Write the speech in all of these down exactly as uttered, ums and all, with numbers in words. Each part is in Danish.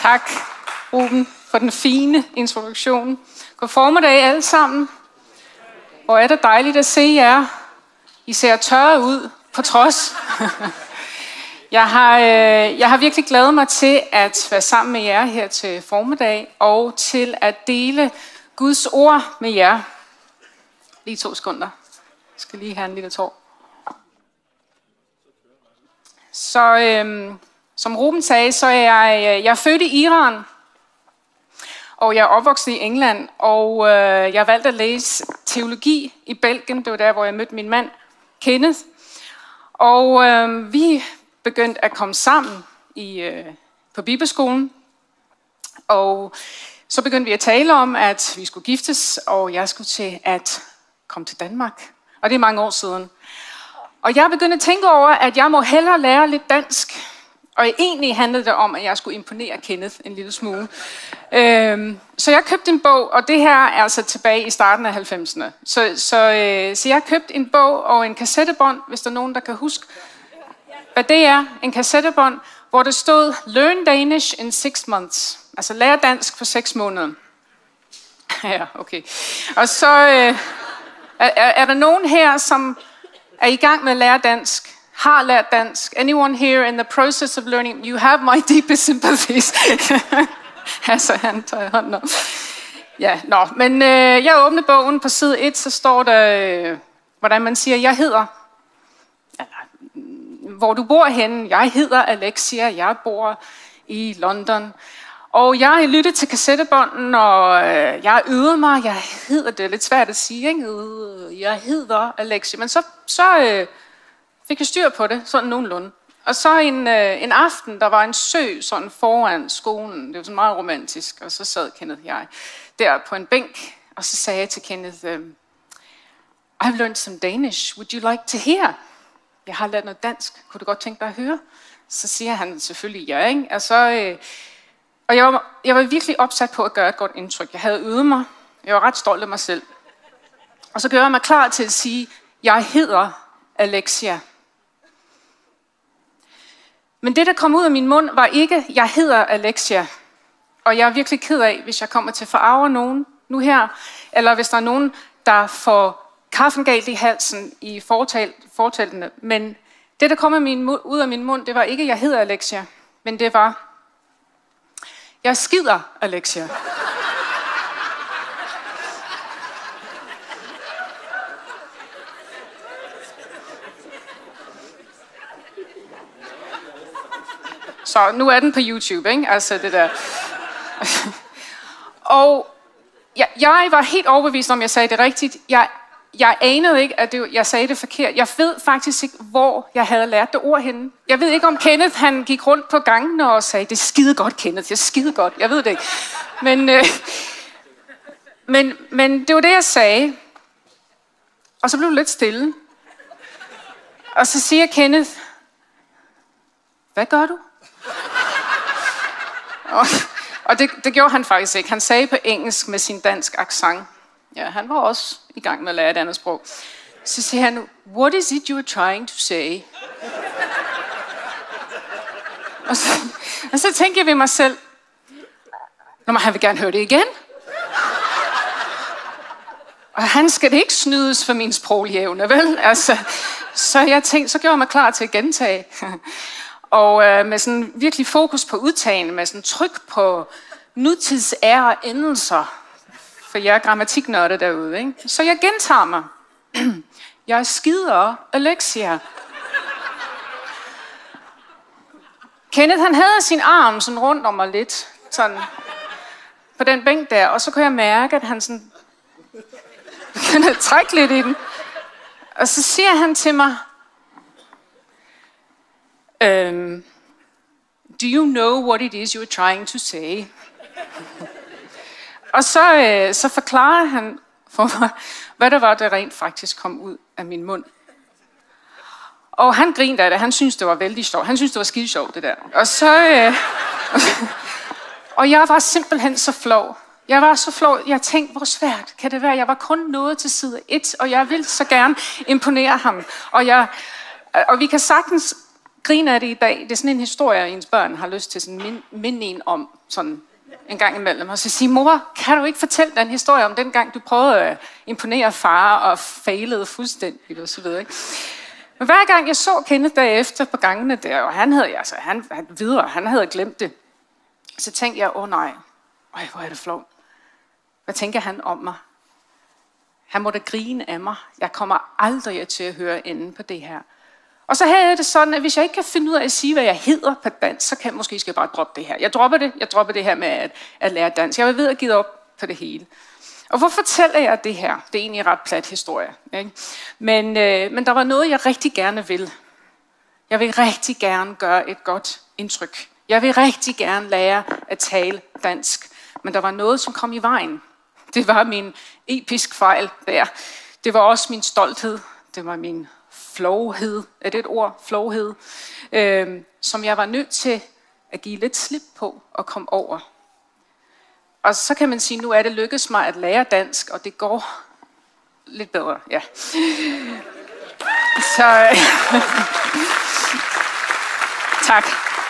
Tak, Ruben, for den fine introduktion. God formiddag alle sammen. Hvor er det dejligt at se jer. I ser tørre ud, på trods. Jeg har, øh, jeg har virkelig glædet mig til at være sammen med jer her til formiddag, og til at dele Guds ord med jer. Lige to sekunder. Jeg skal lige have en lille tår. Så øh, som Ruben sagde, så er jeg, jeg er født i Iran, og jeg er opvokset i England, og øh, jeg valgte at læse teologi i Belgien. Det var der, hvor jeg mødte min mand, Kenneth. Og øh, vi begyndte at komme sammen i, øh, på bibelskolen. Og så begyndte vi at tale om, at vi skulle giftes, og jeg skulle til at komme til Danmark. Og det er mange år siden. Og jeg begyndte at tænke over, at jeg må hellere lære lidt dansk. Og egentlig handlede det om, at jeg skulle imponere Kenneth en lille smule. Øhm, så jeg købte en bog, og det her er altså tilbage i starten af halvfemserne. Så, så, øh, så jeg købte en bog og en kassettebånd, hvis der er nogen, der kan huske, hvad det er. En kassettebånd, hvor det stod, Learn Danish in six months. Altså lære dansk for seks måneder. Ja, okay. Og så øh, er, er der nogen her, som er i gang med at lære dansk, har lært dansk. Anyone here in the process of learning, you have my deepest sympathies. Altså, han tager hånden op. Ja, nå, men øh, jeg åbner bogen på side et, så står der, øh, hvordan man siger, jeg hedder, hvor du bor henne. Jeg hedder Alexia, jeg bor i London. Og jeg har lyttet til kassettebånden, og øh, jeg har øvet mig. Jeg hedder, det er lidt svært at sige, ikke? Jeg hedder Alexia. Men så, så øh, fik jeg styr på det, sådan nogenlunde. Og så en, øh, en aften, der var en sø sådan foran skolen. Det var sådan meget romantisk. Og så sad Kenneth og jeg der på en bænk. Og så sagde jeg til Kenneth, øh, I've learned some Danish. Would you like to hear? Jeg har lært noget dansk. Kunne du godt tænke dig at høre? Så siger han selvfølgelig ja, ikke? Og så... Øh, Og jeg var, jeg var virkelig opsat på at gøre et godt indtryk. Jeg havde øvet mig. Jeg var ret stolt af mig selv. Og så gør jeg mig klar til at sige, jeg hedder Alexia. Men det, der kom ud af min mund, var ikke, jeg hedder Alexia. Og jeg er virkelig ked af, hvis jeg kommer til at forarve nogen nu her, eller hvis der er nogen, der får kaffen galt i halsen i fortal, fortæltene. Men det, der kom af min, ud af min mund, det var ikke, jeg hedder Alexia, men det var, jeg skider, Alexia. Så nu er den på YouTube, ikke? Altså det der. Og jeg, jeg var helt overbevist om, jeg sagde det rigtigt. Jeg, jeg anede ikke, at det, jeg sagde det forkert. Jeg ved faktisk ikke, hvor jeg havde lært det ord henne. Jeg ved ikke, om Kenneth han gik rundt på gangene og sagde, det er skide godt, Kenneth, det er skide godt. Jeg ved det ikke. Men, øh, men, men det var det, jeg sagde. Og så blev det lidt stille. Og så siger Kenneth, hvad gør du? og og det, det gjorde han faktisk ikke. Han sagde på engelsk med sin dansk accent. Ja, han var også i gang med at lære et andet sprog. Så siger han, what is it you are trying to say? og, så, og så tænker jeg ved mig selv, nå, men han vil gerne høre det igen. Og han skal det ikke snydes for min sproglige evne, vel? Altså, så jeg tænkte, så gjorde jeg mig klar til at gentage. Og øh, med sådan virkelig fokus på udtalen, med sådan tryk på nutidsære og endelser. For jeg er grammatiknørde derude, ikke? Så jeg gentager mig. Jeg skider Alexia. Kenneth, han havde sin arm sådan rundt om mig lidt. Sådan på den bænk der. Og så kunne jeg mærke, at han sådan begyndte at trække lidt i den. Og så siger han til mig, um, do you know what it is you are trying to say? Og så, øh, så forklarer han for mig, hvad der var, der rent faktisk kom ud af min mund. Og han grinede af det. Han syntes, det var vældig sjovt. Han syntes, det var skide sjovt, det der. Og så... Øh, og jeg var simpelthen så flov. Jeg var så flov. Jeg tænkte, hvor svært kan det være? Jeg var kun nået til side et, og jeg ville så gerne imponere ham. Og, jeg, og vi kan sagtens grine af det i dag. Det er sådan en historie, ens børn har lyst til sådan minde en om sådan en gang imellem. Og så sige, mor, kan du ikke fortælle den historie om den gang, du prøvede at imponere far og failede fuldstændigt og så videre, ikke? Men hver gang jeg så Kenneth derefter på gangene der, og han havde, altså, han, han videre, han havde glemt det, så tænkte jeg, åh oh, nej, øj, hvor er det flot. Hvad tænker han om mig? Han må da grine af mig. Jeg kommer aldrig til at høre enden på det her. Og så havde jeg det sådan, at hvis jeg ikke kan finde ud af at sige, hvad jeg hedder på dansk, så kan jeg måske skal jeg bare droppe det her. Jeg dropper det. Jeg dropper det her med at, at lære dansk. Jeg vil ved at give op på det hele. Og hvor fortæller jeg det her? Det er egentlig en ret plat historie. Ikke? Men, øh, men der var noget, jeg rigtig gerne vil. Jeg vil rigtig gerne gøre et godt indtryk. Jeg vil rigtig gerne lære at tale dansk. Men der var noget, som kom i vejen. Det var min episk fejl der. Det var også min stolthed. Det var min flowhed. Er det et ord? Flowhed. Øh, som jeg var nødt til at give lidt slip på og komme over. Og så kan man sige, nu er det lykkedes mig at lære dansk, og det går lidt bedre, ja. Så tak.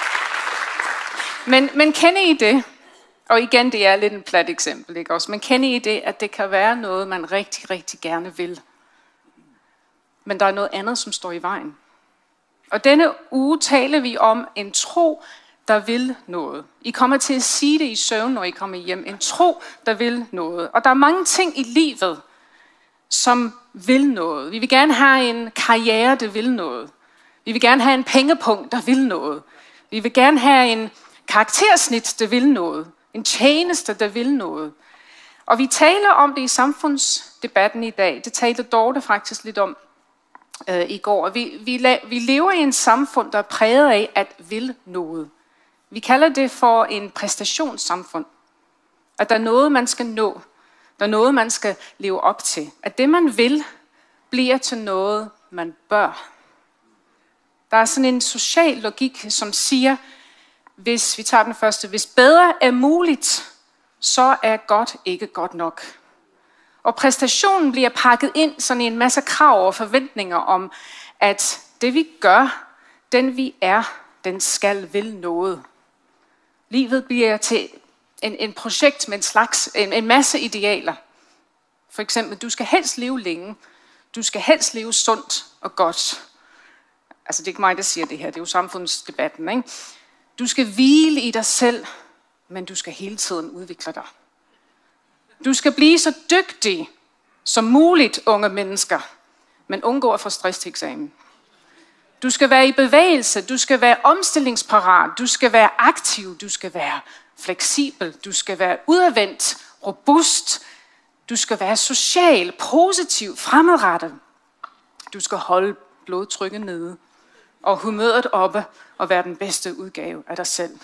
Men, men kender I det? Og igen, det er lidt en plat eksempel, ikke også? Men kender I det, at det kan være noget, man rigtig, rigtig gerne vil? Men der er noget andet, som står i vejen. Og denne uge taler vi om en tro, der vil noget. I kommer til at sige det i søvn, når I kommer hjem. En tro, der vil noget. Og der er mange ting i livet, som vil noget. Vi vil gerne have en karriere, der vil noget. Vi vil gerne have en pengepunkt, der vil noget. Vi vil gerne have en karaktersnit, der vil noget. En tjeneste, der vil noget. Og vi taler om det i samfundsdebatten i dag. Det talte Dorte faktisk lidt om øh, i går. Vi, vi, vi lever i en samfund, der er præget af at vil noget. Vi kalder det for en præstationssamfund. At der er noget, man skal nå. Der er noget, man skal leve op til. At det, man vil, bliver til noget, man bør. Der er sådan en social logik, som siger, hvis vi tager den første, hvis bedre er muligt, så er godt ikke godt nok. Og præstationen bliver pakket ind sådan i en masse krav og forventninger om, at det vi gør, den vi er, den skal vil noget. Livet bliver til en, en projekt med en slags, en, en masse idealer. For eksempel, du skal helst leve længe. Du skal helst leve sundt og godt. Altså, det er ikke mig, der siger det her. Det er jo samfundsdebatten, ikke? Du skal hvile i dig selv, men du skal hele tiden udvikle dig. Du skal blive så dygtig som muligt, unge mennesker, men undgå at få stress til eksamen. Du skal være i bevægelse, du skal være omstillingsparat, du skal være aktiv, du skal være fleksibel, du skal være udadvendt, robust, du skal være social, positiv, fremadrettet. Du skal holde blodtrykket nede og humøret oppe og være den bedste udgave af dig selv.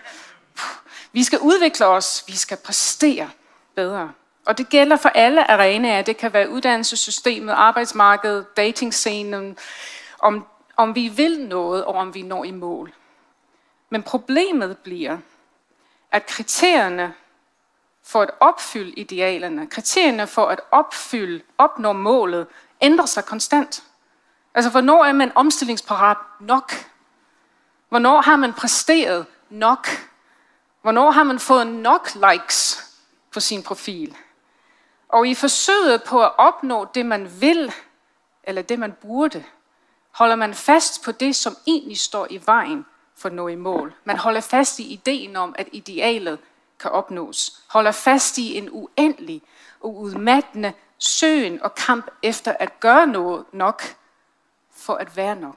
Vi skal udvikle os, vi skal præstere bedre. Og det gælder for alle arenaer. Det kan være uddannelsessystemet, arbejdsmarkedet, datingscenen, om, om vi vil noget, og om vi når i mål. Men problemet bliver, at kriterierne for at opfylde idealerne, kriterierne for at opfylde, opnå målet, ændrer sig konstant. Altså, hvornår er man omstillingsparat nok? Hvornår har man præsteret nok? Hvornår har man fået nok likes på sin profil? Og i forsøget på at opnå det, man vil, eller det, man burde, holder man fast på det, som egentlig står i vejen for at nå i mål. Man holder fast i ideen om, at idealet kan opnås. Holder fast i en uendelig og udmattende søgen og kamp efter at gøre noget nok for at være nok.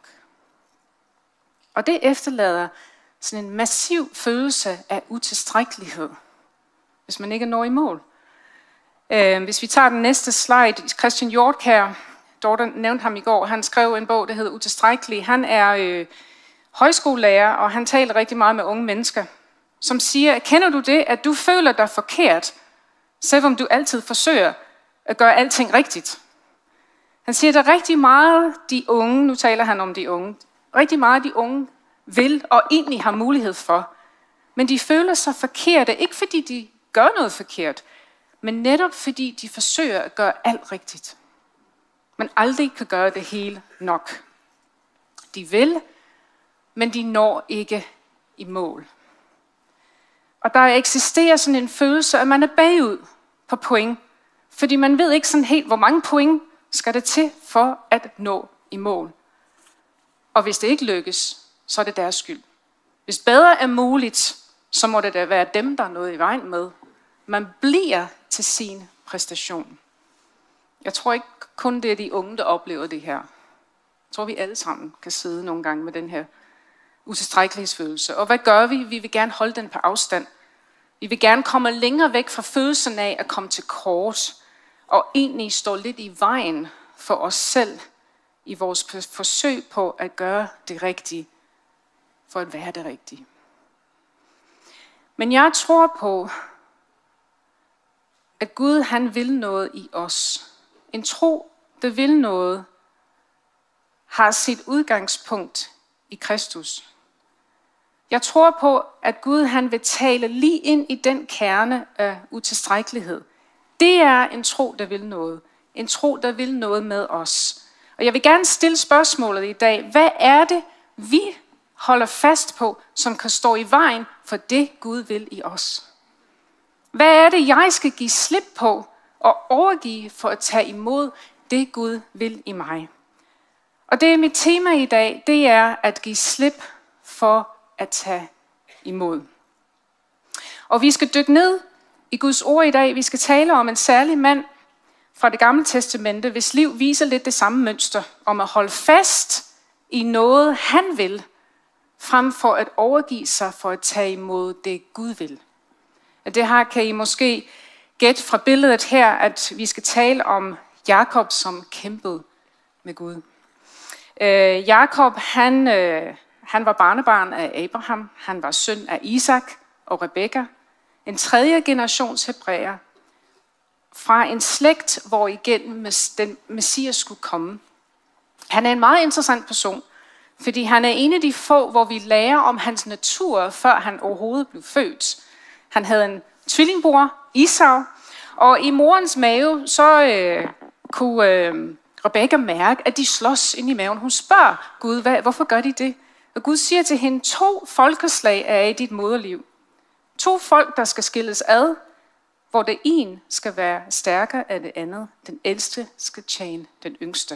Og det efterlader sådan en massiv følelse af utilstrækkelighed, hvis man ikke når i mål. Hvis vi tager den næste slide, Christian Hjortkjær, Dorte nævnte ham i går, han skrev en bog, der hedder Utilstrækkelig. Han er øh, højskolelærer, og han taler rigtig meget med unge mennesker, som siger, kender du det, at du føler dig forkert, selvom du altid forsøger at gøre alting rigtigt? Han siger, at der er rigtig meget de unge, nu taler han om de unge, rigtig meget de unge vil og egentlig har mulighed for, men de føler sig forkerte, ikke fordi de gør noget forkert, men netop fordi de forsøger at gøre alt rigtigt, men aldrig kan gøre det hele nok. De vil, men de når ikke i mål. Og der eksisterer sådan en følelse, at man er bagud på point, fordi man ved ikke sådan helt, hvor mange point skal det til for at nå i mål. Og hvis det ikke lykkes, så er det deres skyld. Hvis bedre er muligt, så må det da være dem, der er noget i vejen med. Man bliver til sin præstation. Jeg tror ikke kun det er de unge, der oplever det her. Jeg tror, vi alle sammen kan sidde nogle gange med den her utilstrækkelighedsfølelse. Og hvad gør vi? Vi vil gerne holde den på afstand. Vi vil gerne komme længere væk fra følelsen af at komme til kort, og egentlig stå lidt i vejen for os selv i vores forsøg på at gøre det rigtige, for at være det rigtige. Men jeg tror på, at Gud han vil noget i os. En tro, der vil noget, har sit udgangspunkt i Kristus. Jeg tror på, at Gud han vil tale lige ind i den kerne af utilstrækkelighed. Det er en tro, der vil noget. En tro, der vil noget med os. Og jeg vil gerne stille spørgsmålet i dag. Hvad er det, vi holder fast på, som kan stå i vejen for det, Gud vil i os? Hvad er det, jeg skal give slip på og overgive for at tage imod det, Gud vil i mig? Og det er mit tema i dag, det er at give slip for at tage imod. Og vi skal dykke ned i Guds ord i dag. Vi skal tale om en særlig mand fra det gamle testamente, hvis liv viser lidt det samme mønster, om at holde fast i noget, han vil, frem for at overgive sig for at tage imod det, Gud vil. Det her kan I måske gætte fra billedet her, at vi skal tale om Jakob, som kæmpede med Gud. Øh, Jakob, han, øh, han var barnebarn af Abraham. Han var søn af Isak og Rebekka. En tredje generations hebræer. Fra en slægt, hvor igennem den Messias skulle komme. Han er en meget interessant person, fordi han er en af de få, hvor vi lærer om hans natur, før han overhovedet blev født. Han havde en tvillingbror, Esau, og i morens mave, så øh, kunne øh, Rebekka mærke, at de slås ind i maven. Hun spørger Gud, hvad, hvorfor gør de det? Og Gud siger til hende, to folkeslag er i dit moderliv. To folk, der skal skilles ad, hvor det ene skal være stærkere af det andet. Den ældste skal tjene den yngste.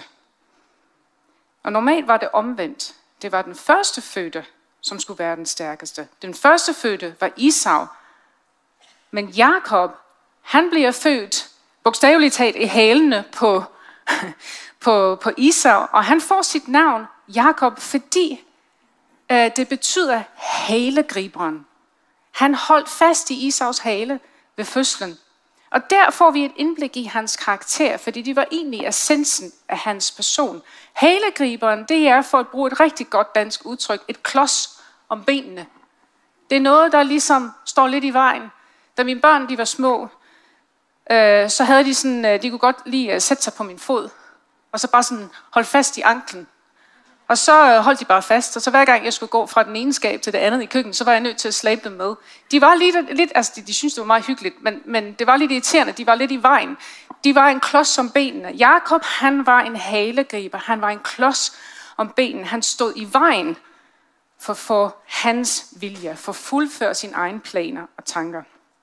Og normalt var det omvendt. Det var den første fødte, som skulle være den stærkeste. Den første fødte var Esau. Men Jakob, han bliver født bogstaveligt talt i hælene på, på, på Esau, og han får sit navn Jakob, fordi øh, det betyder halegriberen. Han holdt fast i Esaus hale ved fødslen. Og der får vi et indblik i hans karakter, fordi det var egentlig essensen af hans person. Halegriberen, det er, for at bruge et rigtig godt dansk udtryk, et klods om benene. Det er noget, der ligesom står lidt i vejen. Da mine børn de var små, øh, så havde de sådan, øh, de kunne godt lide at sætte sig på min fod, og så bare sådan holde fast i anklen. Og så øh, holdt de bare fast, og så hver gang jeg skulle gå fra den ene skab til det andet i køkkenet, så var jeg nødt til at slæbe dem med. De var lidt, lidt altså de, de syntes, det var meget hyggeligt, men, men det var lidt irriterende, de var lidt i vejen. De var en klods om benene. Jakob, han var en halegriber, han var en klods om benene. Han stod i vejen for, for hans vilje, for at fuldføre sine egne planer og tanker.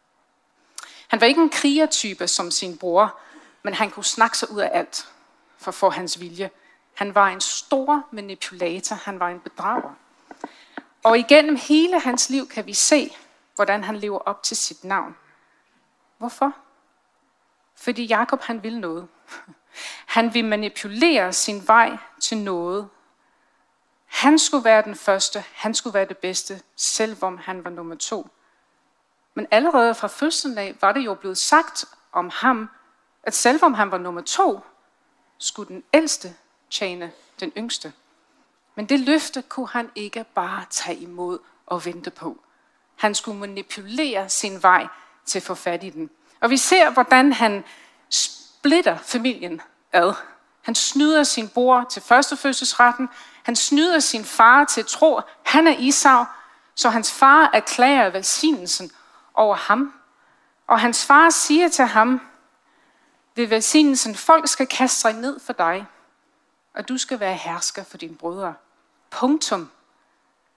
Han var ikke en krigertype som sin bror, men han kunne snakke sig ud af alt for at få hans vilje. Han var en stor manipulator, han var en bedrager. Og igennem hele hans liv kan vi se, hvordan han lever op til sit navn. Hvorfor? Fordi Jakob han vil noget. Han vil manipulere sin vej til noget. Han skulle være den første, han skulle være det bedste, selvom han var nummer to. Men allerede fra fødslen af var det jo blevet sagt om ham, at selvom han var nummer to, skulle den ældste tjene den yngste. Men det løfte kunne han ikke bare tage imod og vente på. Han skulle manipulere sin vej til at få fat i den. Og vi ser, hvordan han splitter familien ad. Han snyder sin bror til førstefødselsretten. Han snyder sin far til tro. Han er Esau, så hans far erklærer velsignelsen over ham. Og hans far siger til ham, ved velsignelsen, folk skal kaste sig ned for dig, og du skal være hersker for dine brødre. Punktum.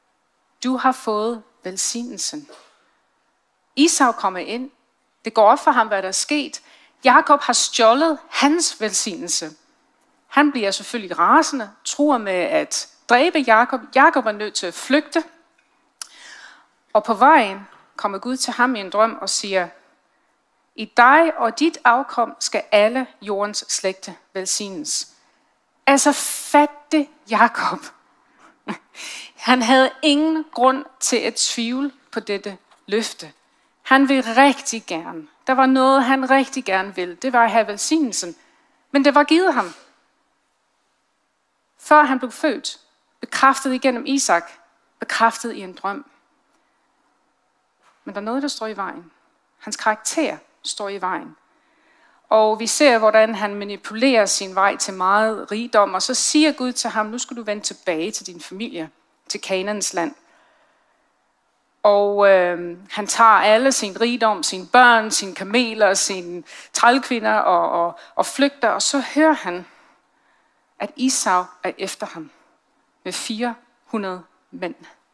du har fået velsignelsen. Esau kommer ind. Det går op for ham, hvad der er sket. Jakob har stjålet hans velsignelse. Han bliver selvfølgelig rasende, truer med at dræbe Jakob. Jakob er nødt til at flygte. Og på vejen kommer Gud til ham i en drøm og siger, i dig og dit afkom skal alle jordens slægte velsignes. Altså fatte Jakob. Han havde ingen grund til at tvivle på dette løfte. Han ville rigtig gerne. Der var noget, han rigtig gerne ville. Det var at have velsignelsen. Men det var givet ham. Før han blev født, bekræftet igennem Isak, bekræftet i en drøm. Men der er noget, der står i vejen. Hans karakter står i vejen. Og vi ser, hvordan han manipulerer sin vej til meget rigdom, og så siger Gud til ham, nu skal du vende tilbage til din familie, til Kanaans land. Og øh, han tager alle sin rigdom, sine børn, sine kameler, sine trælkvinder og, og, og flygter, og så hører han, at Esau er efter ham med fire hundrede mænd.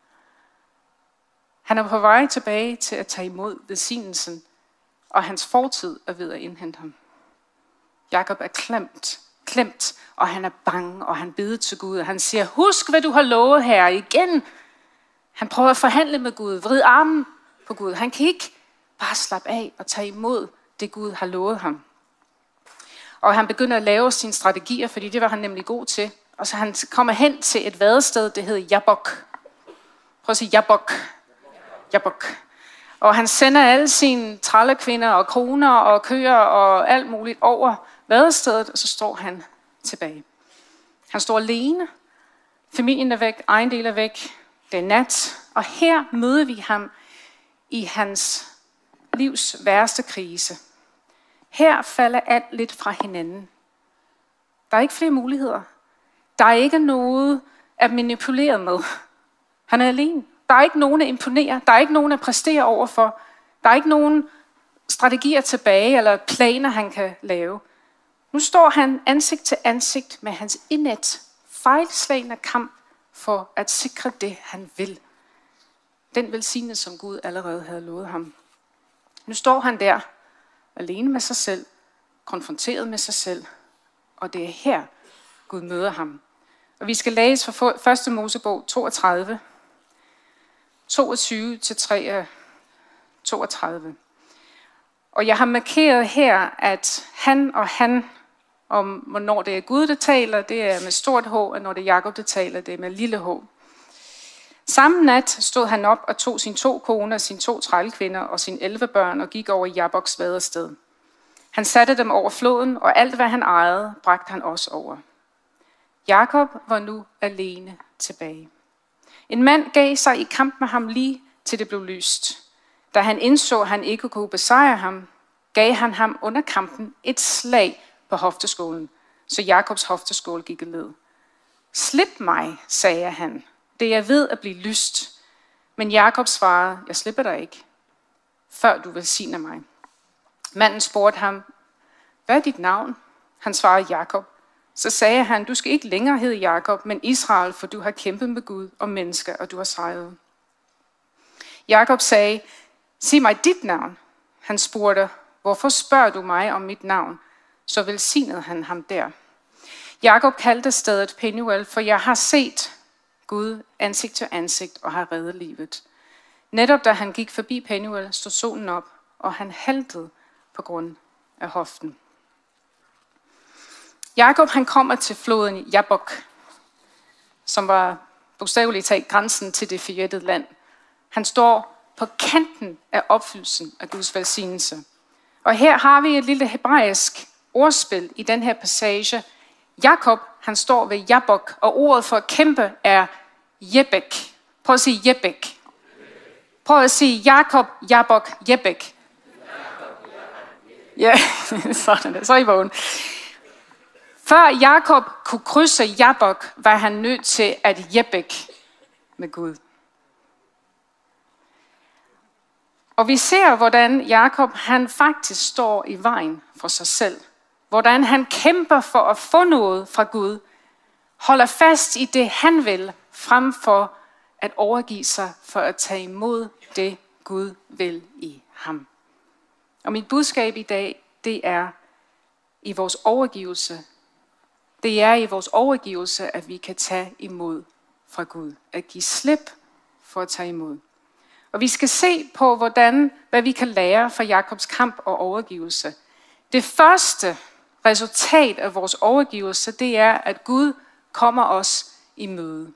Han er på vej tilbage til at tage imod velsignelsen, og hans fortid er ved at indhente ham. Jakob er klemt, klemt, og han er bange, og han beder til Gud, og han siger, husk hvad du har lovet her igen. Han prøver at forhandle med Gud, vride armen på Gud. Han kan ikke bare slappe af og tage imod det Gud har lovet ham. Og han begynder at lave sine strategier, fordi det var han nemlig god til. Og så han kommer hen til et vadested, det hedder Jabbok. Prøv at sige Jabbok. Jabbok. Og han sender alle sine trælekvinder og koner og køer og alt muligt over vadestedet, og så står han tilbage. Han står alene. Familien er væk, egen del er væk. Det er nat. Og her møder vi ham i hans livs værste krise. Her falder alt lidt fra hinanden. Der er ikke flere muligheder. Der er ikke noget at manipulere med. Han er alene. Der er ikke nogen at imponere. Der er ikke nogen at præstere overfor. Der er ikke nogen strategier tilbage eller planer, han kan lave. Nu står han ansigt til ansigt med hans indet fejlslagne kamp for at sikre det, han vil. Den velsignelse, som Gud allerede havde lovet ham. Nu står han der, alene med sig selv, konfronteret med sig selv, og det er her, Gud møder ham. Og vi skal læse fra første Mosebog toogtredive, toogtyve til toogtredive. Og jeg har markeret her, at han og han, om hvornår det er Gud, der taler, det er med stort H, og når det er Jakob, der taler, det er med lille H. Samme nat stod han op og tog sine to koner, sine to trælkvinder og sine elleve børn og gik over Jabboks vadested. Han satte dem over floden, og alt hvad han ejede, bragte han også over. Jakob var nu alene tilbage. En mand gav sig i kamp med ham lige til det blev lyst. Da han indså, at han ikke kunne besejre ham, gav han ham under kampen et slag på hofteskålen, så Jakobs hofteskål gik i led. Slip mig, sagde han. Det er ved at blive lyst. Men Jakob svarede, jeg slipper dig ikke, før du velsigner mig. Manden spurgte ham, hvad er dit navn? Han svarede Jakob. Så sagde han, du skal ikke længere hedde Jakob, men Israel, for du har kæmpet med Gud og mennesker, og du har sejret. Jakob sagde, sig mig dit navn. Han spurgte, hvorfor spørger du mig om mit navn? Så velsignede han ham der. Jakob kaldte stedet Penuel, for jeg har set Gud ansigt til ansigt og har reddet livet. Netop da han gik forbi Penuel, stod solen op, og han haltede på grund af hoften. Jakob han kommer til floden Jabbok, som var bogstaveligt talt grænsen til det forjættede land. Han står på kanten af opfyldelsen af Guds velsignelse. Og her har vi et lille hebraisk ordspil i den her passage. Jakob, han står ved Jabbok, og ordet for at kæmpe er Jebek. Prøv at sige Jebek. Prøv at sige Jakob, Jabbok, Jebek. Ja, sådan er. Så er I vågen. Før Jakob kunne krydse Jabbok, var han nødt til at Jebek med Gud. Og vi ser, hvordan Jakob han faktisk står i vejen for sig selv. Hvordan han kæmper for at få noget fra Gud. Holder fast i det, han vil, frem for at overgive sig for at tage imod det, Gud vil i ham. Og mit budskab i dag, det er i vores overgivelse. Det er i vores overgivelse, at vi kan tage imod fra Gud. At give slip for at tage imod. Og vi skal se på, hvordan, hvad vi kan lære fra Jakobs kamp og overgivelse. Det første resultat af vores overgivelse, det er, at Gud kommer os i møde.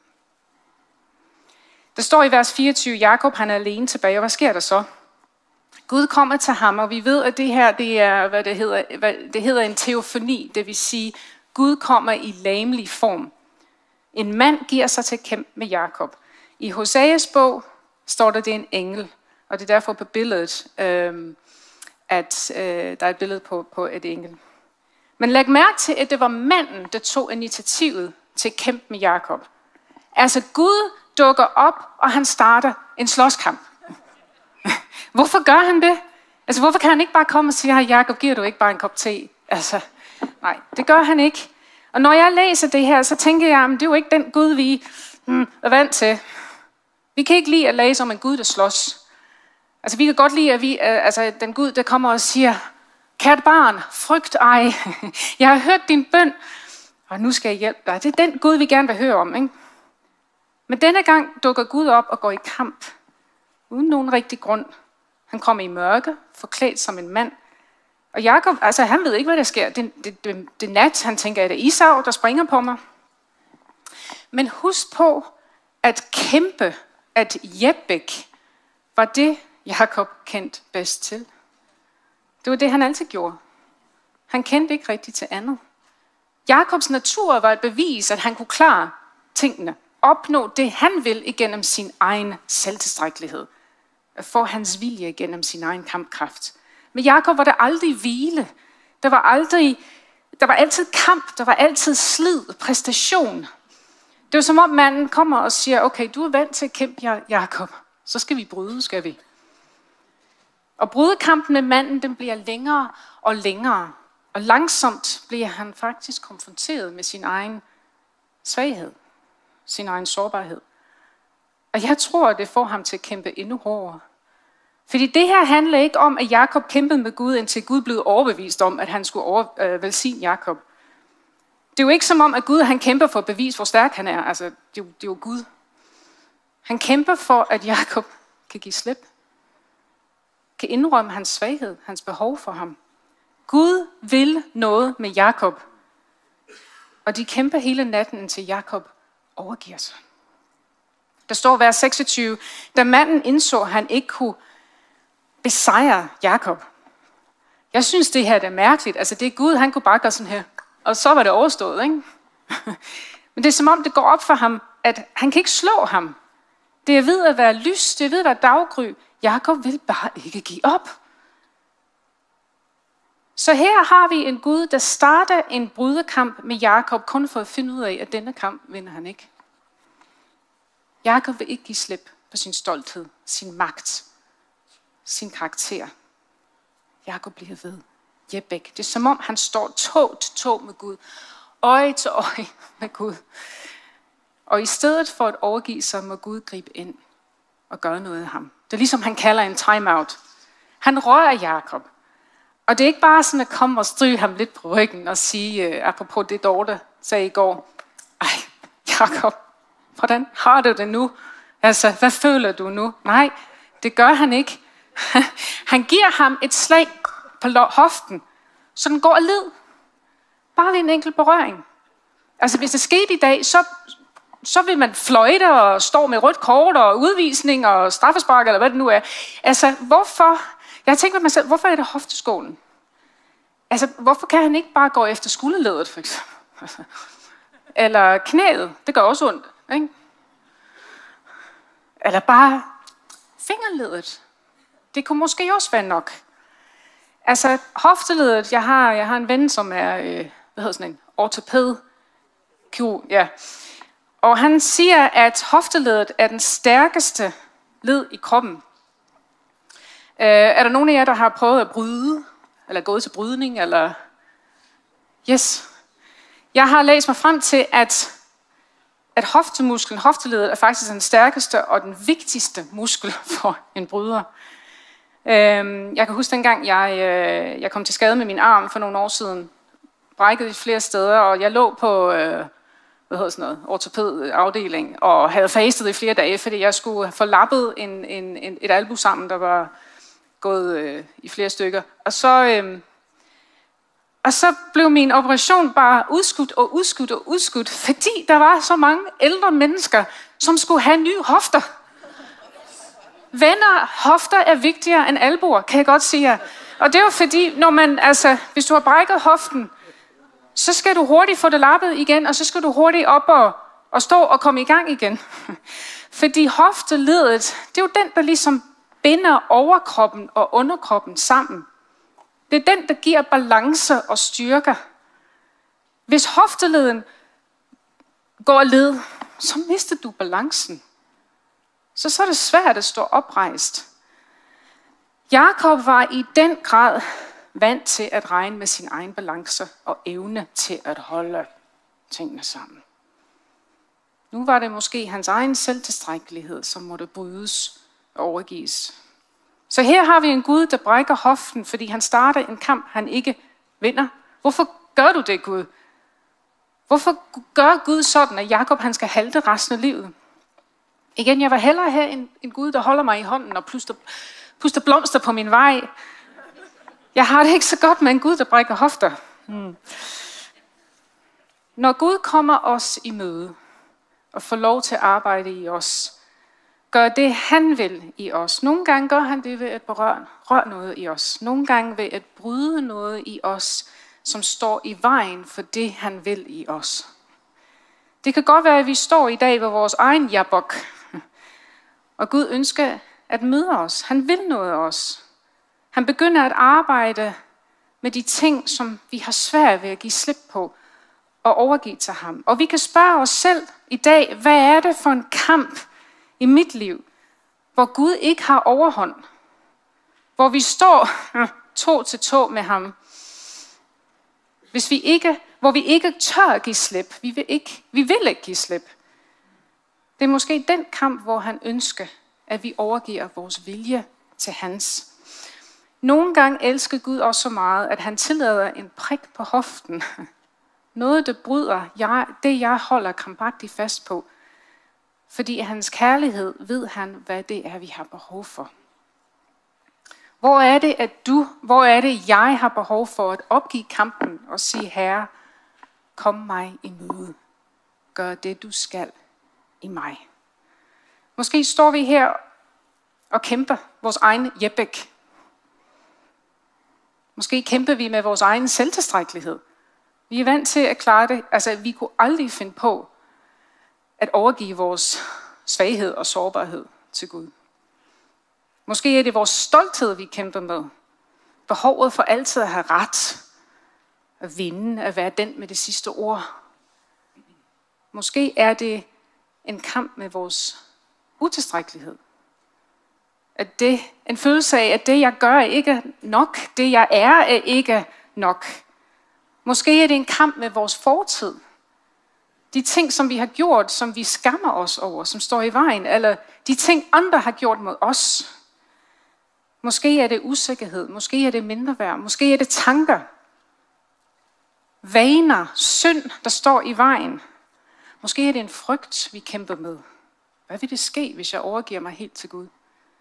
Der står i vers fireogtyve, Jakob han er alene tilbage, og hvad sker der så? Gud kommer til ham, og vi ved, at det her, det er, hvad det hedder, hvad det hedder en teofani, det vil sige, Gud kommer i lamelig form. En mand giver sig til at kæmpe med Jakob. I Hoseas bog står der, det er en engel, og det er derfor på billedet, øh, at øh, der er et billede på, på et engel. Men læg mærke til, at det var manden, der tog initiativet til at kæmpe med Jakob. Altså Gud dukker op, og han starter en slåskamp. Hvorfor gør han det? Altså hvorfor kan han ikke bare komme og sige, hey, Jakob, giver du ikke bare en kop te? Altså, nej, det gør han ikke. Og når jeg læser det her, så tænker jeg, at det er jo ikke den Gud, vi mm, er vant til. Vi kan ikke lide at læse om en Gud, der slås. Altså vi kan godt lide, at vi, altså, den Gud, der kommer og siger, kært barn, frygt ej. Jeg har hørt din bøn, og nu skal jeg hjælpe dig. Det er den Gud, vi gerne vil høre om, ikke? Men denne gang dukker Gud op og går i kamp, uden nogen rigtig grund. Han kommer i mørke, forklædt som en mand. Og Jakob, altså han ved ikke, hvad der sker. Det, det, det, det nat, han tænker, at det er Esau, der springer på mig. Men husk på, at kæmpe, at Jebek, var det, Jakob kendte bedst til. Det var det, han altid gjorde. Han kendte ikke rigtigt til andet. Jakobs natur var et bevis, at han kunne klare tingene. Opnå det, han vil igennem sin egen selvtilstrækkelighed. At få hans vilje igennem sin egen kampkraft. Med Jakob var der aldrig hvile. Der var, aldrig, der var altid kamp. Der var altid slid, præstation. Det var som om manden kommer og siger, okay, du er vant til at kæmpe, Jakob. Så skal vi bryde, skal vi. Og brydekampen med manden, den bliver længere og længere. Og langsomt bliver han faktisk konfronteret med sin egen svaghed. Sin egen sårbarhed. Og jeg tror, det får ham til at kæmpe endnu hårdere. Fordi det her handler ikke om, at Jakob kæmpede med Gud, indtil Gud blev overbevist om, at han skulle over, øh, velsigne Jakob. Det er jo ikke som om, at Gud han kæmper for at bevise, hvor stærk han er. Altså, det er, jo, det er jo Gud. Han kæmper for, at Jakob kan give slip. Kan indrømme hans svaghed, hans behov for ham. Gud vil noget med Jakob. Og de kæmper hele natten, indtil Jakob overgiver sig. Der står vers seksogtyve, da manden indså, at han ikke kunne besejre Jakob. Jeg synes, det her er mærkeligt. Altså, det er Gud, han kunne bare gøre sådan her. Og så var det overstået, ikke? Men det er som om, det går op for ham, at han kan ikke slå ham. Det er ved at være lys, det er ved at være daggry. Jakob vil bare ikke give op. Så her har vi en Gud, der starter en brydekamp med Jakob, kun for at finde ud af, at denne kamp vinder han ikke. Jakob vil ikke give slip på sin stolthed, sin magt, sin karakter. Jakob bliver ved. Jebek. Det er som om, han står tå til tå med Gud. Øje til øje med Gud. Og i stedet for at overgive sig, må Gud gribe ind og gøre noget af ham. Det er ligesom, han kalder en timeout. Han rører Jakob. Og det er ikke bare sådan at komme og stryge ham lidt på ryggen og sige, uh, apropos det Dorte sagde i går, ej, Jakob, hvordan har du det nu? Altså, hvad føler du nu? Nej, det gør han ikke. Han giver ham et slag på hoften, så den går af led. Bare ved en enkelt berøring. Altså, hvis det skete i dag, så, så vil man fløjte og stå med rødt kort og udvisning og straffespark, eller hvad det nu er. Altså, hvorfor? Jeg har tænkt på mig selv, hvorfor er det hofteskålen? Altså, hvorfor kan han ikke bare gå efter skulderledet, for eksempel? Eller knæet, det gør også ondt, ikke? Eller bare fingerledet. Det kunne måske også være nok. Altså, hofteledet, jeg har, jeg har en ven, som er, øh, hvad hedder sådan en, ortopæd, kirurg, ja. Og han siger, at hofteledet er den stærkeste led i kroppen. Øh, er der nogen af jer, der har prøvet at bryde, eller gået til brydning, eller... Yes. Jeg har læst mig frem til, at at hoftemusklen, hofteledet, er faktisk den stærkeste og den vigtigste muskel for en bryder. Jeg kan huske dengang, jeg, jeg kom til skade med min arm for nogle år siden, brækket i flere steder, og jeg lå på hvad hedder sådan noget, ortopædafdeling og havde fastet i flere dage, fordi jeg skulle få lappet en, en, en, et albu sammen, der var gået øh, i flere stykker. Og så, øh, og så blev min operation bare udskudt og udskudt og udskudt, fordi der var så mange ældre mennesker, som skulle have nye hofter. Venner, hofter er vigtigere end albuer, kan jeg godt sige jer. Og det er jo fordi, når man, altså, hvis du har brækket hoften, så skal du hurtigt få det lappet igen, og så skal du hurtigt op og, og stå og komme i gang igen. Fordi hofteledet, det er jo den, der ligesom binder overkroppen og underkroppen sammen. Det er den, der giver balance og styrke. Hvis hofteleden går led, så mister du balancen. Så, så er det svært at stå oprejst. Jakob var i den grad vant til at regne med sin egen balance og evne til at holde tingene sammen. Nu var det måske hans egen selvtilstrækkelighed, som måtte brydes og overgives. Så her har vi en Gud, der brækker hoften, fordi han starter en kamp, han ikke vinder. Hvorfor gør du det, Gud? Hvorfor gør Gud sådan, at Jakob han skal halte resten af livet? Igen, jeg vil hellere have en, en Gud, der holder mig i hånden og puster, puster blomster på min vej. Jeg har det ikke så godt med en Gud, der brækker hofter. Hmm. Når Gud kommer os i møde og får lov til at arbejde i os, gør det, han vil i os. Nogle gange gør han det ved at berøre røre noget i os. Nogle gange ved at bryde noget i os, som står i vejen for det, han vil i os. Det kan godt være, at vi står i dag ved vores egen jabok, og Gud ønsker at møde os. Han vil noget af os. Han begynder at arbejde med de ting, som vi har svært ved at give slip på og overgive til ham. Og vi kan spørge os selv i dag, hvad er det for en kamp i mit liv, hvor Gud ikke har overhånd? Hvor vi står to til to med ham. Hvis vi ikke, hvor vi ikke tør at give slip. Vi vil ikke, vi vil ikke give slip. Det er måske den kamp, hvor han ønsker, at vi overgiver vores vilje til hans. Nogle gange elsker Gud også så meget, at han tillader en prik på hoften. Noget, der bryder jeg, det, jeg holder krampagtigt fast på. Fordi hans kærlighed ved han, hvad det er, vi har behov for. Hvor er det, at du, hvor er det, jeg har behov for at opgive kampen og sige, Herre, kom mig i møde. Gør det, du skal i mig. Måske står vi her og kæmper vores egen jebæk. Måske kæmper vi med vores egen selvtilstrækkelighed. Vi er vant til at klare det. Altså, vi kunne aldrig finde på at overgive vores svaghed og sårbarhed til Gud. Måske er det vores stolthed, vi kæmper med. Behovet for altid at have ret. At vinde, at være den med det sidste ord. Måske er det en kamp med vores utilstrækkelighed. At det, en følelse af, at det jeg gør er ikke nok. Det jeg er er ikke nok. Måske er det en kamp med vores fortid. De ting, som vi har gjort, som vi skammer os over, som står i vejen. Eller de ting, andre har gjort mod os. Måske er det usikkerhed. Måske er det mindreværd. Måske er det tanker. Vaner, synd, der står i vejen. Måske er det en frygt, vi kæmper med. Hvad vil det ske, hvis jeg overgiver mig helt til Gud?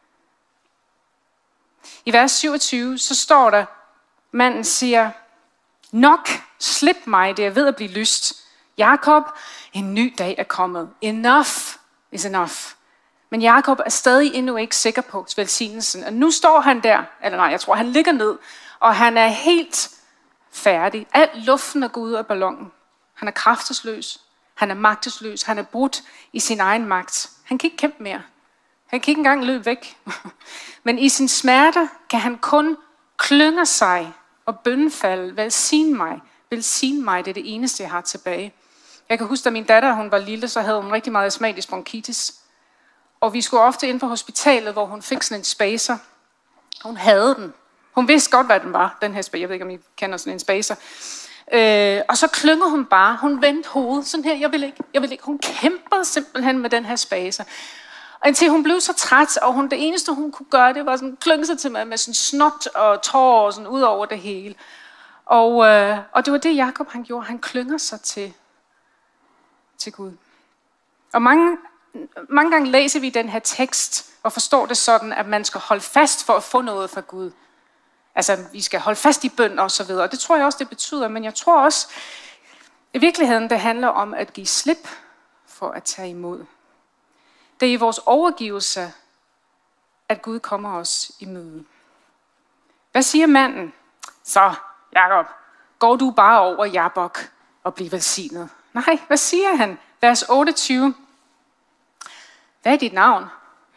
I vers syvogtyve, så står der, manden siger, nok, slip mig, det er ved at blive lyst. Jakob, en ny dag er kommet. Enough is enough. Men Jakob er stadig endnu ikke sikker på velsignelsen. Og nu står han der, eller nej, jeg tror, han ligger ned, og han er helt færdig. Al luften er gået ud af ballonen. Han er kraftesløs. Han er magtesløs. Han er brudt i sin egen magt. Han kan ikke kæmpe mere. Han kan ikke engang løbe væk. Men i sin smerte kan han kun klynge sig og bønfalde. Velsign mig. Velsign mig. Det er det eneste, jeg har tilbage. Jeg kan huske, da min datter hun var lille, så havde hun rigtig meget astmatisk bronkitis. Og vi skulle ofte ind på hospitalet, hvor hun fik sådan en spacer. Hun havde den. Hun vidste godt, hvad den var, den her spacer. Jeg ved ikke, om I kender sådan en spacer. Øh, og så klynger hun bare. Hun vendte hovedet sådan her. Jeg vil ikke, jeg vil ikke. Hun kæmpede simpelthen med den her spase. Og indtil hun blev så træt, og hun, det eneste hun kunne gøre, det var sådan klynge sig til mig med sådan snot og tårer og sådan ud over det hele. Og, øh, og det var det, Jakob han gjorde. Han klynger sig til, til Gud. Og mange, mange gange læser vi den her tekst og forstår det sådan, at man skal holde fast for at få noget fra Gud. Altså, vi skal holde fast i bøn og så videre. Og det tror jeg også, det betyder. Men jeg tror også, i virkeligheden, det handler om at give slip for at tage imod. Det er i vores overgivelse, at Gud kommer os i møde. Hvad siger manden? Så, Jakob, går du bare over Jabok og bliver velsignet? Nej, hvad siger han? Vers otteogtyve. Hvad er dit navn?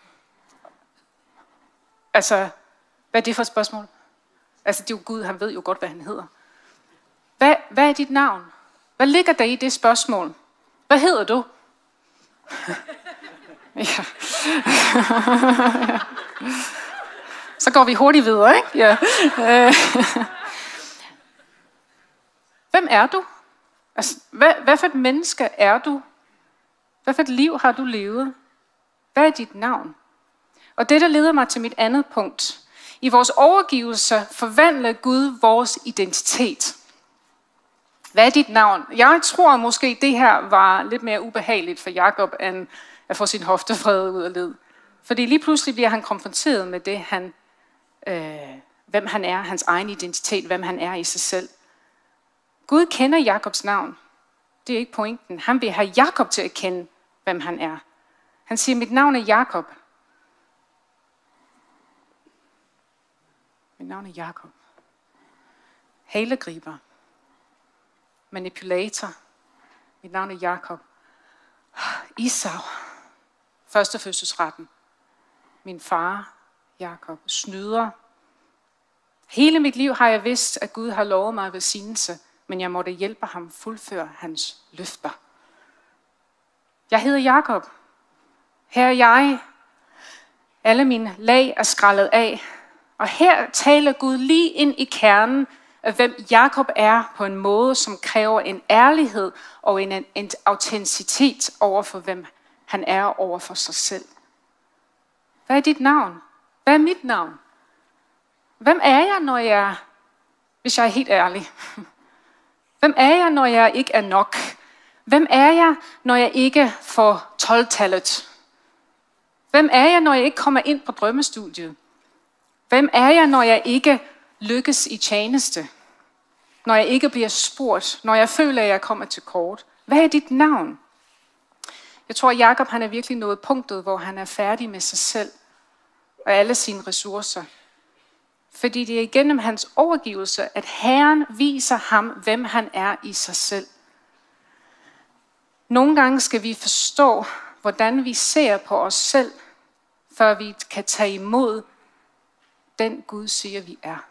Altså, hvad er det for et spørgsmål? Altså, det er jo Gud, han ved jo godt, hvad han hedder. Hvad, hvad er dit navn? Hvad ligger der i det spørgsmål? Hvad hedder du? Ja. Så går vi hurtigt videre, ikke? Ja. Hvem er du? Altså, hvad, hvad for et menneske er du? Hvad for et liv har du levet? Hvad er dit navn? Og det, der leder mig til mit andet punkt. I vores overgivelse forvandler Gud vores identitet. Hvad er dit navn? Jeg tror måske, det her var lidt mere ubehageligt for Jakob, end at få sin hofte fredet ud af led. Fordi lige pludselig bliver han konfronteret med det, han, øh, hvem han er, hans egen identitet, hvem han er i sig selv. Gud kender Jakobs navn. Det er ikke pointen. Han vil have Jakob til at kende, hvem han er. Han siger, mit navn er Jakob. Mit navn er Jakob. Halegriber. Manipulator. Mit navn er Jakob. Esau. Førstefødselsretten. Min far, Jakob. Snyder. Hele mit liv har jeg vidst, at Gud har lovet mig velsignelse, men jeg måtte hjælpe ham fuldføre hans løfter. Jeg hedder Jakob. Her er jeg. Alle mine lag er skrællet af. Og her taler Gud lige ind i kernen af, hvem Jakob er på en måde, som kræver en ærlighed og en, en autenticitet over for, hvem han er over for sig selv. Hvad er dit navn? Hvad er mit navn? Hvem er jeg, når jeg, hvis jeg er helt ærlig? Hvem er jeg, når jeg ikke er nok? Hvem er jeg, når jeg ikke får tolv-tallet? Hvem er jeg, når jeg ikke kommer ind på drømmestudiet? Hvem er jeg, når jeg ikke lykkes i tjeneste? Når jeg ikke bliver spurgt? Når jeg føler, at jeg kommer til kort? Hvad er dit navn? Jeg tror, at Jakob han er virkelig nået punktet, hvor han er færdig med sig selv og alle sine ressourcer. Fordi det er igennem hans overgivelse, at Herren viser ham, hvem han er i sig selv. Nogle gange skal vi forstå, hvordan vi ser på os selv, før vi kan tage imod den Gud siger, vi er.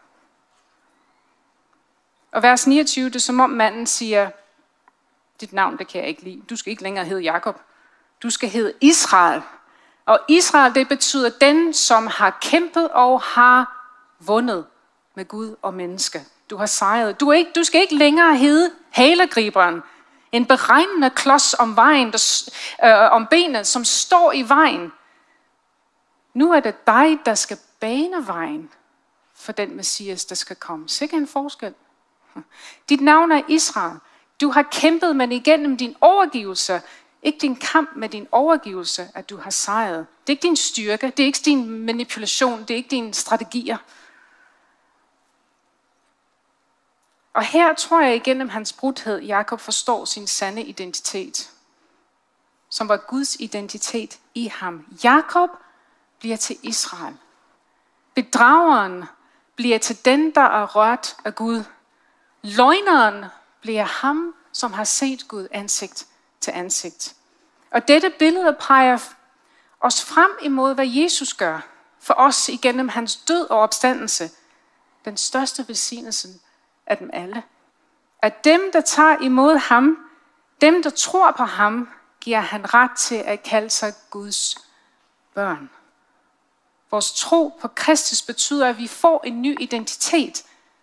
Og vers niogtyve, det er som om manden siger, dit navn, det kan jeg ikke lide. Du skal ikke længere hedde Jakob. Du skal hedde Israel. Og Israel, det betyder den, som har kæmpet og har vundet med Gud og menneske. Du har sejret. Du, er ikke, du skal ikke længere hedde halegriberen. En beregnende klods om vejen, der, øh, om benet, som står i vejen. Nu er det dig, der skal bane vejen for den Messias, der skal komme. Sikke en forskel. Dit navn er Israel. Du har kæmpet, men igennem din overgivelse, ikke din kamp med din overgivelse, at du har sejret. Det er ikke din styrke, det er ikke din manipulation, det er ikke dine strategier. Og her tror jeg igennem hans brudhed, Jakob forstår sin sande identitet, som var Guds identitet i ham. Jakob bliver til Israel. Bedrageren bliver til den, der er rørt af Gud. Løgneren bliver ham, som har set Gud ansigt til ansigt. Og dette billede peger os frem imod, hvad Jesus gør for os igennem hans død og opstandelse. Den største velsignelse af dem alle. At dem, der tager imod ham, dem, der tror på ham, giver han ret til at kalde sig Guds børn. Vores tro på Kristus betyder, at vi får en ny identitet.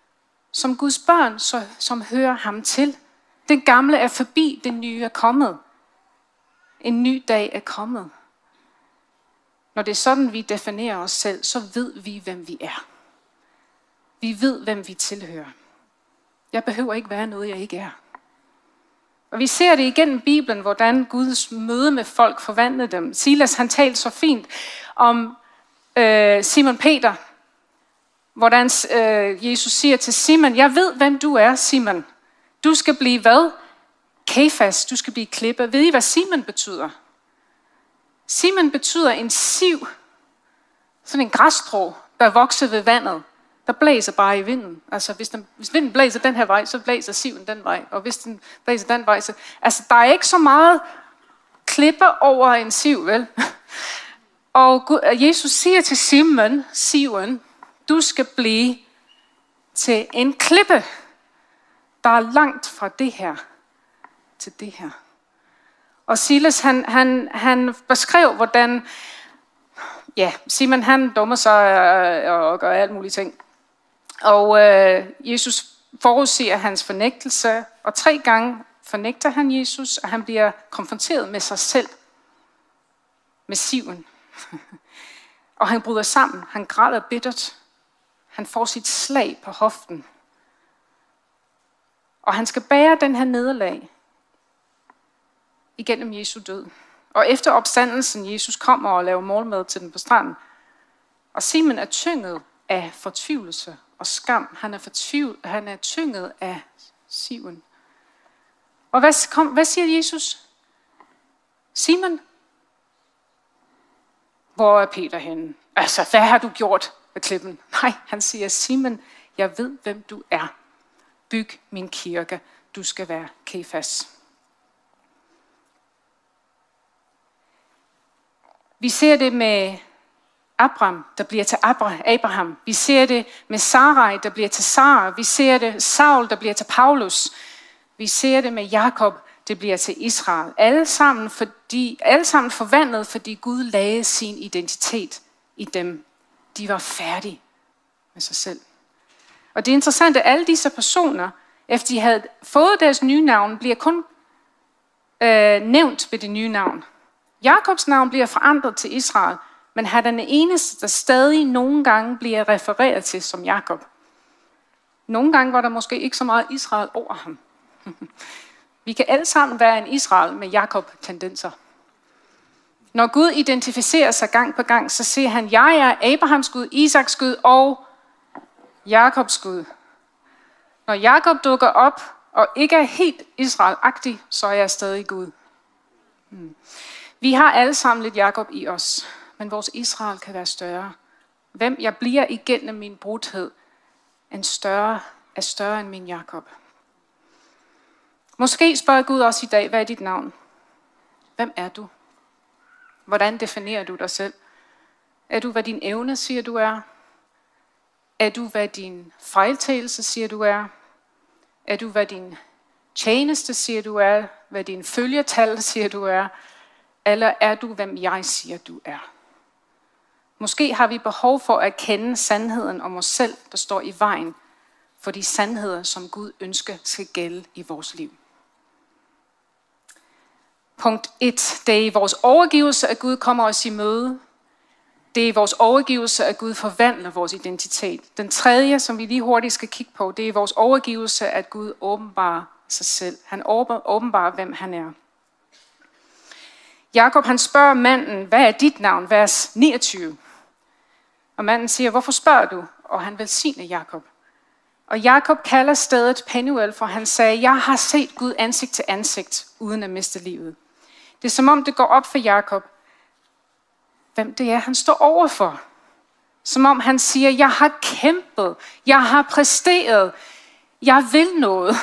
som Guds børn, så, som hører ham til. Den gamle er forbi, den nye er kommet. En ny dag er kommet. Når det er sådan, vi definerer os selv, så ved vi, hvem vi er. Vi ved, hvem vi tilhører. Jeg behøver ikke være noget, jeg ikke er. Og vi ser det igennem Bibelen, hvordan Guds møde med folk forvandlede dem. Silas, han talte så fint om øh, Simon Peter, hvordan øh, Jesus siger til Simon, jeg ved, hvem du er, Simon. Du skal blive hvad? Kefas, du skal blive klippe. Ved I, hvad Simon betyder? Simon betyder en siv, sådan en græsstrå, der vokser ved vandet, der blæser bare i vinden. Altså hvis, den, hvis vinden blæser den her vej, så blæser siven den vej. Og hvis den blæser den vej, så... Altså der er ikke så meget klippe over en siv, vel? Og Jesus siger til Simon, siven, du skal blive til en klippe, der er langt fra det her til det her. Og Silas, han, han, han beskrev, hvordan ja, Simon, han dummer sig og, og gør alt mulige ting. Og øh, Jesus forudsiger hans fornægtelse, og tre gange fornægter han Jesus, og han bliver konfronteret med sig selv, med siven. Og han bryder sammen, han græder bittert, han får sit slag på hoften. Og han skal bære den her nederlag igennem Jesu død. Og efter opstandelsen, Jesus kommer og laver målmad til den på stranden. Og Simon er tynget af fortvivlelse og skam. Han er, fortvivl, han er tynget af siven. Og hvad, kom, hvad siger Jesus? Simon, hvor er Peter henne? Altså, hvad har du gjort ved klippen? Nej, han siger, Simon, jeg ved, hvem du er. Byg min kirke. Du skal være Kefas. Vi ser det med Abraham, der bliver til Abraham. Vi ser det med Sarai, der bliver til Sara. Vi ser det Saul, der bliver til Paulus. Vi ser det med Jakob, det bliver til Israel. Alle sammen, fordi, alle sammen forvandlet, fordi Gud lagde sin identitet i dem. De var færdige med sig selv. Og det er interessant, at alle disse personer, efter de havde fået deres nye navn, bliver kun øh, nævnt ved det nye navn. Jakobs navn bliver forandret til Israel, men han er den eneste, der stadig nogle gange bliver refereret til som Jakob. Nogle gange var der måske ikke så meget Israel over ham. Vi kan alle sammen være en Israel med Jakob-tendenser. Når Gud identificerer sig gang på gang, så siger han, jeg er Abrahams Gud, Isaks Gud og Jakobs Gud. Når Jakob dukker op og ikke er helt Israel-agtig, så er jeg stadig Gud. Hmm. Vi har alle sammen lidt Jakob i os, men vores Israel kan være større. Hvem jeg bliver igennem min brudhed, en større, er større end min Jakob. Måske spørger Gud også i dag, hvad er dit navn? Hvem er du? Hvordan definerer du dig selv? Er du, hvad din evne siger, du er? Er du, hvad din fejltagelse siger, du er? Er du, hvad din tjeneste siger, du er? Hvad din følgetal siger, du er? Eller er du, hvem jeg siger, du er? Måske har vi behov for at kende sandheden om os selv, der står i vejen for de sandheder, som Gud ønsker skal gælde i vores liv. Punkt et. Det er i vores overgivelse, at Gud kommer os i møde. Det er i vores overgivelse, at Gud forvandler vores identitet. Den tredje, som vi lige hurtigt skal kigge på, det er i vores overgivelse, at Gud åbenbarer sig selv. Han åbenbarer, hvem han er. Jakob, han spørger manden, hvad er dit navn? Vers niogtyve. Og manden siger, hvorfor spørger du? Og han velsigner Jakob. Og Jakob kalder stedet Penuel, for han sagde, jeg har set Gud ansigt til ansigt, uden at miste livet. Det er som om det går op for Jakob, hvem det er, han står overfor. Som om han siger, jeg har kæmpet, jeg har præsteret, jeg vil noget.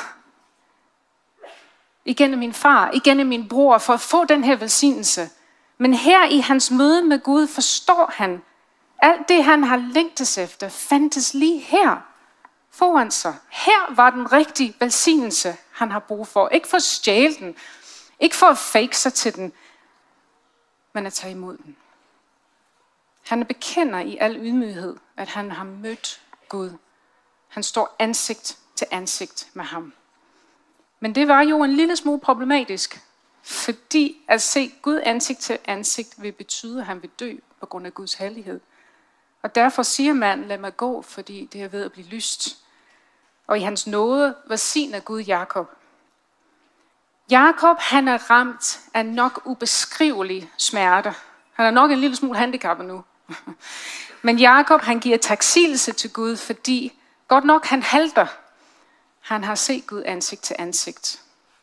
Igennem min far, igennem min bror, for at få den her velsignelse. Men her i hans møde med Gud forstår han, alt det han har længtes efter, fandtes lige her foran sig. Her var den rigtige velsignelse, han har brug for. Ikke for at stjæle den, ikke for at fake sig til den, men at tage imod den. Han bekender i al ydmyghed, at han har mødt Gud. Han står ansigt til ansigt med ham. Men det var jo en lille smule problematisk, fordi at se Gud ansigt til ansigt vil betyde, at han vil dø på grund af Guds herlighed. Og derfor siger man, lad mig gå, fordi det er ved at blive lyst. Og i hans nåde velsigner Gud Jakob. Jakob, han er ramt af nok ubeskrivelig smerte. Han er nok en lille smule handicappet nu. Men Jakob, han giver taksigelse til Gud, fordi godt nok han halter. Han har set Gud ansigt til ansigt.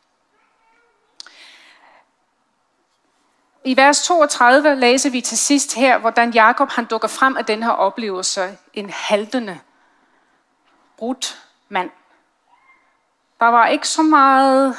I vers toogtredive læser vi til sidst her, hvordan Jakob han dukker frem af den her oplevelse. En haltende, brudt mand. Der var ikke så meget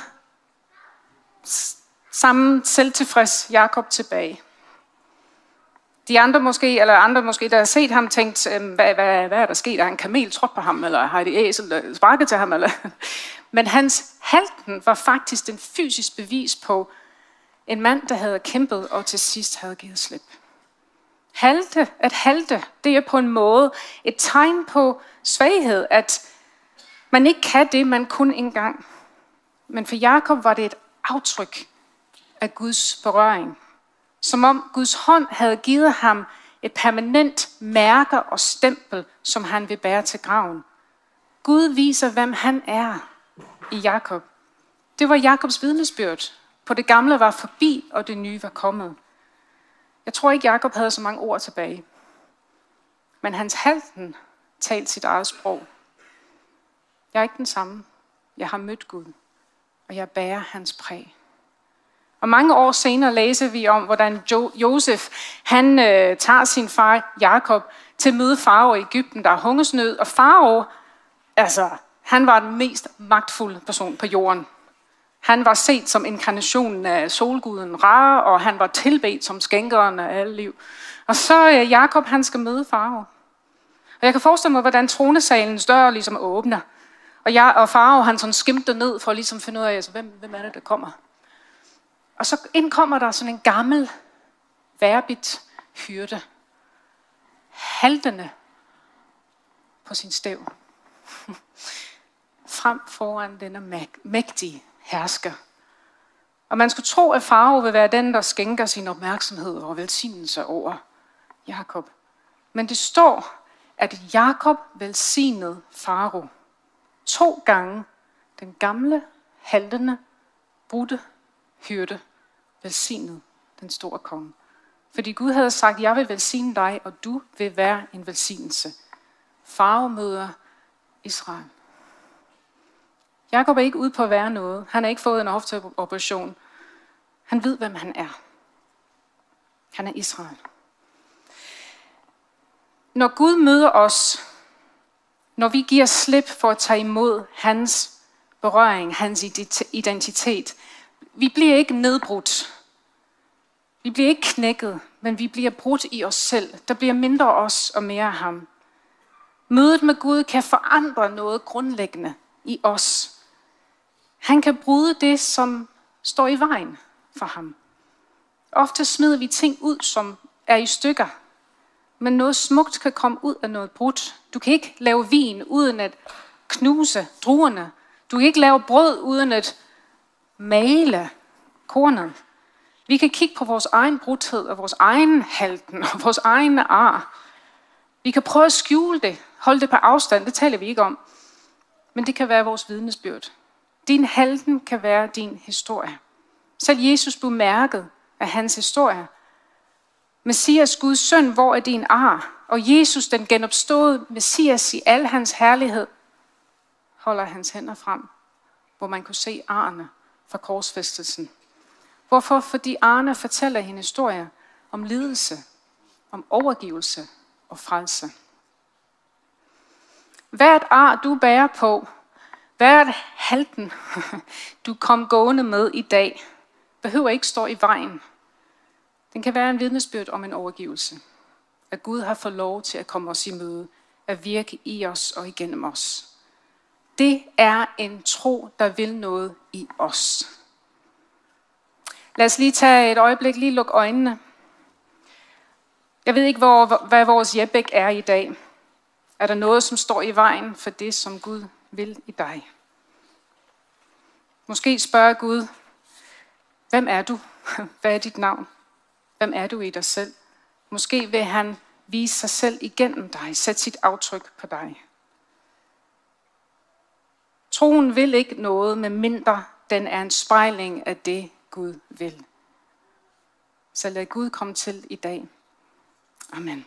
samme selvtilfreds Jakob tilbage. De andre måske, eller andre måske, der har set ham, tænkt, hvad, hvad, hvad er der sket? Er en kamel trådt på ham, eller har de æsel sparket til ham? Eller? Men hans halten var faktisk den fysisk bevis på en mand, der havde kæmpet og til sidst havde givet slip. Halte, at halte, det er på en måde et tegn på svaghed, at man ikke kan det, man kun engang. Men for Jakob var det et aftryk af Guds berøring. Som om Guds hånd havde givet ham et permanent mærke og stempel, som han vil bære til graven. Gud viser, hvem han er i Jakob. Det var Jakobs vidnesbyrd. På det gamle var forbi, og det nye var kommet. Jeg tror ikke, Jakob havde så mange ord tilbage. Men hans halten talte sit eget sprog. Jeg er ikke den samme. Jeg har mødt Gud, og jeg bærer hans præg. Og mange år senere læser vi om, hvordan jo- Josef han øh, tager sin far Jakob til møde farao i Egypten, der er hungersnød. Og farao, altså, han var den mest magtfulde person på jorden. Han var set som inkarnationen af solguden Ra, og han var tilbedt som skænkeren af alle liv. Og så øh, Jakob, han skal møde farao. Og jeg kan forestille mig, hvordan tronesalens dør ligesom åbner. Og, jeg, og farao, han sådan skimter ned for at ligesom finde ud af, altså, hvem, hvem er det, der kommer. Og så indkommer der sådan en gammel, værbit hyrde, haltende på sin stav, frem foran denne mægtige hersker. Og man skulle tro, at farao vil være den, der skænker sin opmærksomhed og velsignelse over Jakob. Men det står, at Jakob velsignede farao to gange. Den gamle, haltende, brudte hyrde velsignede den store konge. Fordi Gud havde sagt, jeg vil velsigne dig, og du vil være en velsignelse. Farao møder Israel. Jakob er ikke ude på at være noget. Han har ikke fået en hofteoperation. Han ved, hvem han er. Han er Israel. Når Gud møder os, når vi giver slip for at tage imod hans berøring, hans identitet, vi bliver ikke nedbrudt. Vi bliver ikke knækket, men vi bliver brudt i os selv. Der bliver mindre os og mere af ham. Mødet med Gud kan forandre noget grundlæggende i os. Han kan bryde det, som står i vejen for ham. Ofte smider vi ting ud, som er i stykker. Men noget smukt kan komme ud af noget brudt. Du kan ikke lave vin uden at knuse druerne. Du kan ikke lave brød uden at male kornet. Vi kan kigge på vores egen brudhed og vores egen halten og vores egne ar. Vi kan prøve at skjule det, holde det på afstand, det taler vi ikke om. Men det kan være vores vidnesbyrd. Din halten kan være din historie. Selv Jesus blev mærket af hans historie. Messias, Guds søn, hvor er din ar? Og Jesus, den genopståede Messias i al hans herlighed, holder hans hænder frem, hvor man kunne se arne fra korsfæstelsen. Hvorfor? Fordi arne fortæller en historie om lidelse, om overgivelse og frelse. Hvert ar, du bærer på, hvert halten, du kom gående med i dag, behøver ikke stå i vejen. Den kan være en vidnesbyrd om en overgivelse. At Gud har fået lov til at komme os i møde, at virke i os og igennem os. Det er en tro, der vil noget i os. Lad os lige tage et øjeblik, lige lukke øjnene. Jeg ved ikke, hvor, hvad vores Jebbek er i dag. Er der noget, som står i vejen for det, som Gud vil i dig? Måske spørger Gud, hvem er du? Hvad er dit navn? Hvem er du i dig selv? Måske vil han vise sig selv igennem dig, sætte sit aftryk på dig. Troen vil ikke noget, med mindre den er en spejling af det, Gud vil. Så lad Gud komme til i dag. Amen.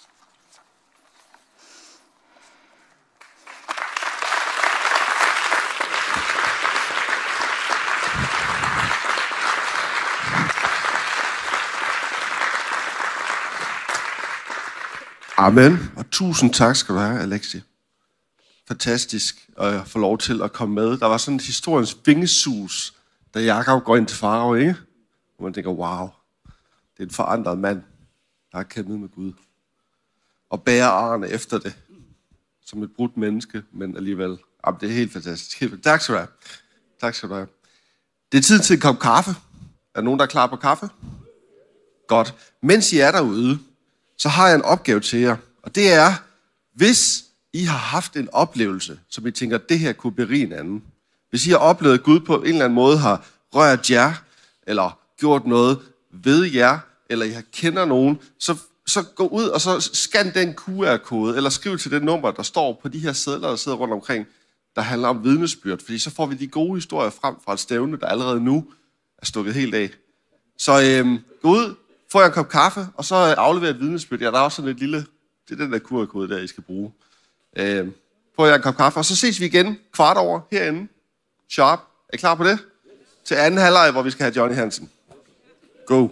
Amen. Og tusind tak skal du have, Alexi. Fantastisk at få lov til at komme med. Der var sådan et historiens vingesus, da Jakob går ind til Farao, ikke? Og man tænker, wow, det er en forandret mand, der har kæmpet med Gud. Og bærer arne efter det, som et brudt menneske, men alligevel. Jamen, det er helt fantastisk. Helt fantastisk. Tak skal du have. Tak skal du have. Det er tid til en kop kaffe. Er der nogen, der er klar på kaffe? Godt. Mens I er derude, så har jeg en opgave til jer. Og det er, hvis I har haft en oplevelse, som I tænker, det her kunne berige en anden. Hvis I har oplevet, at Gud på en eller anden måde har rørt jer, eller gjort noget ved jer, eller I har kender nogen, så, så gå ud og så scan den Q R-kode, eller skriv til det nummer, der står på de her sedler, der sidder rundt omkring, der handler om vidnesbyrd. Fordi så får vi de gode historier frem fra et stævne, der allerede nu er stukket helt af. Så øhm, gå ud, få jer en kop kaffe, og så aflever et vidnesbyrd. Ja, der er også sådan et lille, det er den der Q R-kode, der I skal bruge. Øhm, få jer en kop kaffe, og så ses vi igen kvart over herinde. Sharp. Er I klar på det? Til anden halvleg, hvor vi skal have Johnny Hansen. Go.